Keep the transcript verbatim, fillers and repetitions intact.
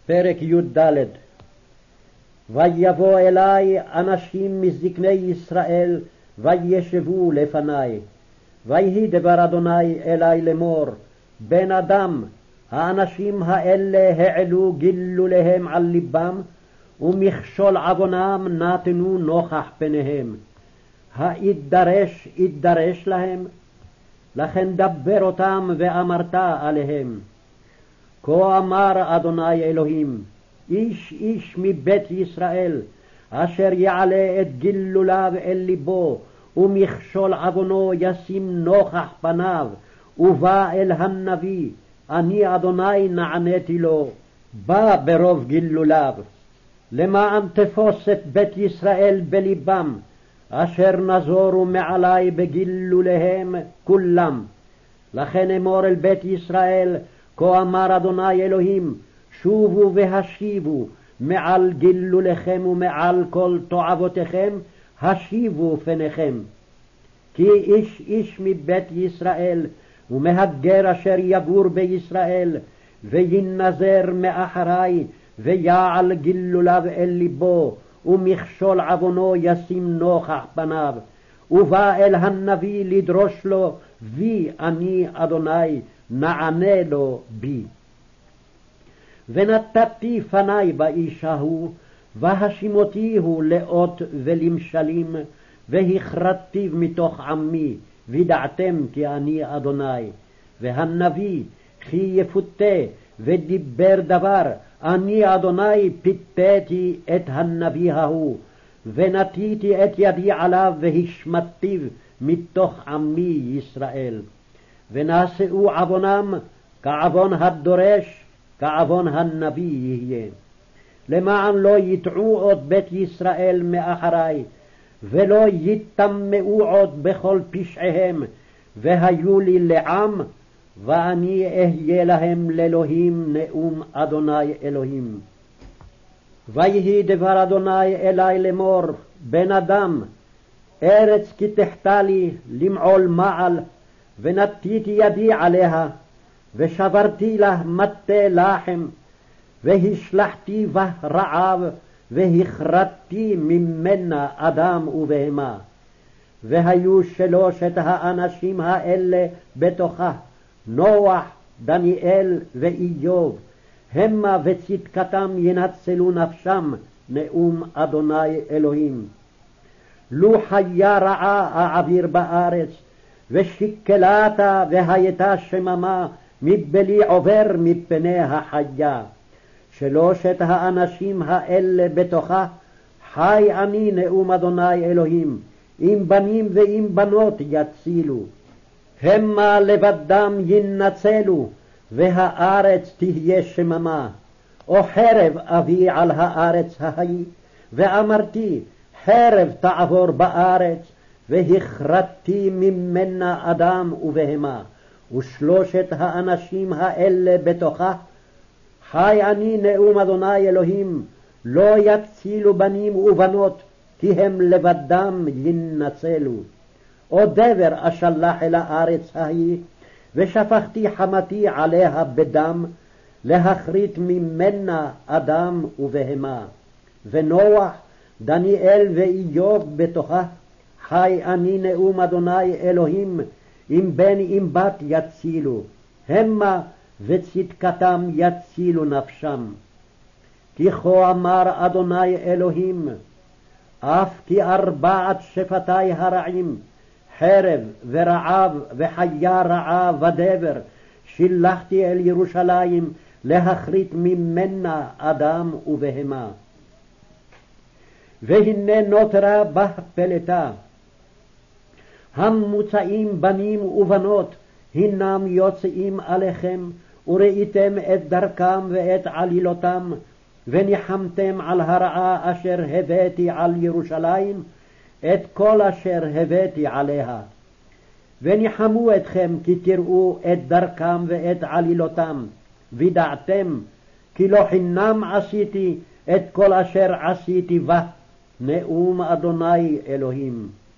פרק י"ד. ויבוא אלי אנשים מזקני ישראל וישבו לפני. ויהי דבר אדוני אלי לאמור, בן אדם, האנשים האלה העלו גילוליהם על ליבם, ומכשול עוונם נתנו נוכח פניהם. האידרש אידרש להם? לכן דבר אותם ואמרת עליהם. כה אמר אדוני אלוהים, איש איש מבית ישראל, אשר יעלה את גילוליו אל ליבו, ומכשול עוונו ישים נוכח פניו, ובא אל הנביא, אני אדוני נעניתי לו, בא ברוב גילוליו. למען תפוס את בית ישראל בליבם, אשר נזורו מעלי בגילוליהם כולם. לכן אמור אל בית ישראל, כה אמר אדוני אלוהים, שובו והשיבו מעל גילוליכם ומעל כל תועבותיכם, השיבו פניכם. כי איש איש מבית ישראל ומהגר אשר יגור בישראל, וינזר מאחרי, ויעל גילוליו אל ליבו, ומכשול עוונו ישים נוכח פניו, ובא אל הנביא לדרוש לו, וי אני אדוני נענה לו בי. ונתתי פני באיש ההוא, והשימותיהו לאות ולמשלים, והכרתיו מתוך עמי, וידעתם כי אני אדוני. והנביא כי יפותה ודיבר דבר, אני אדוני פיתיתי את הנביא ההוא, ונתיתי את ידי עליו והשמטיו מתוך עמי ישראל. ונעשאו עוונם כעוון הדורש, כעוון הנביא יהיה. למען לא יטעו עוד בית ישראל מאחרי, ולא יטמאו עוד בכל פשעיהם, והיו לי לעם, ואני אהיה להם לאלוהים, נאום אדוני אלוהים. ויהי דבר אדוני אלי לאמור, בן אדם, ארץ כי תחתה לי למעול מעל, ונתיתי ידי עליה, ושברתי לה מטה לחם, והשלחתי בה רעב, והכרתתי ממנה אדם ובהמה. והיו שלושת האנשים האלה בתוכה, נוח, דניאל ואיוב, המה וצדקתם ינצלו נפשם, נאום אדוני אלוהים. לו חיה רעה אעביר בארץ, ושקלתה והייתה שממה, מבלי עובר מפני החיה. שלושת האנשים האלה בתוכה, חי אני נאום אדוני אלוהים, אם בנים ואם בנות יצילו. המה לבדם ינצלו, והארץ תהיה שממה. או חרב אביא על הארץ ההיא, ואמרתי, חרב תעבור בארץ, והכרתתי ממנה אדם ובהמה. ושלושת האנשים האלה בתוכה, חי אני נאום אדוני אלוהים, לא יצילו בנים ובנות, כי הם לבדם ינצלו. או דבר אשלח אל הארץ ההיא, ושפכתי חמתי עליה בדם, להכרית ממנה אדם ובהמה. ונוח, דניאל ואיוב בתוכה, חי אני נאום אדוני אלוהים, אם בן אם בת יצילו, המה וצדקתם יצילו נפשם. כי כה אמר אדוני אלוהים, אף כי ארבעת שפתי הרעים, חרב ורעב וחיה רעה ודבר, שילחתי אל ירושלים להכרית ממנה אדם ובהמה. והנה נותרה בה פלטה, המוצאים בנים ובנות, הנם יוצאים עליכם, וראיתם את דרכם ואת עלילותם, וניחמתם על הרעה אשר הבאתי על ירושלים, את כל אשר הבאתי עליה. וניחמו אתכם כי תראו את דרכם ואת עלילותם, וידעתם כי לא חינם עשיתי את כל אשר עשיתי בה, נאום אדוני אלוהים.